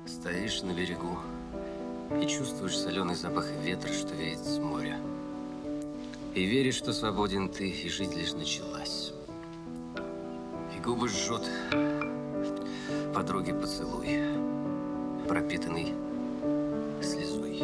Стоишь на берегу и чувствуешь соленый запах ветра, что веет с моря. И веришь, что свободен ты, и жизнь лишь началась. И губы жжет подруги поцелуй, пропитанный слезой.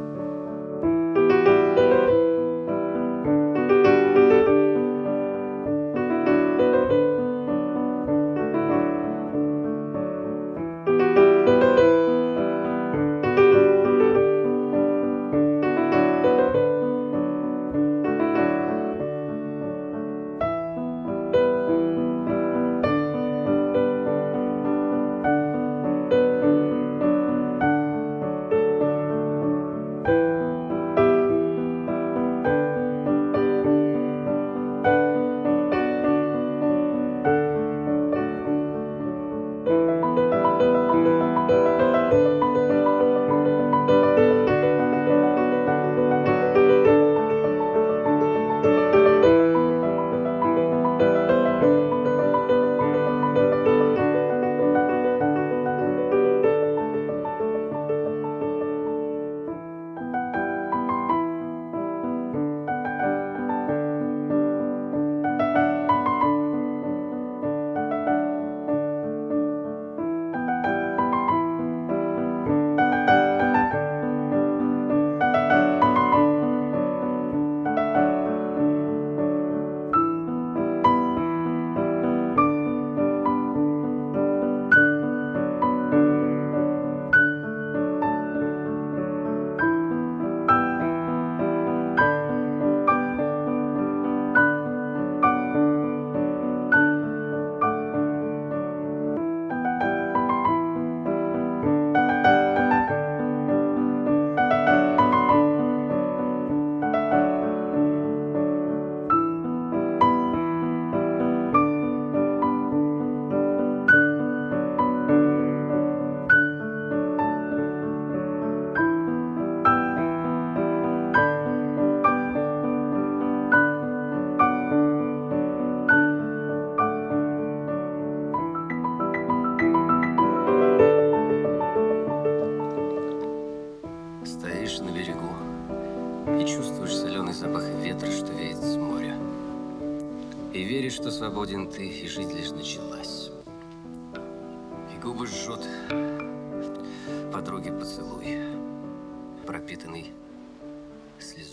Стоишь на берегу и чувствуешь соленый запах ветра, что веет с моря. И веришь, что свободен ты, и жизнь лишь началась. И губы жжет подруги поцелуй, пропитанный слезой.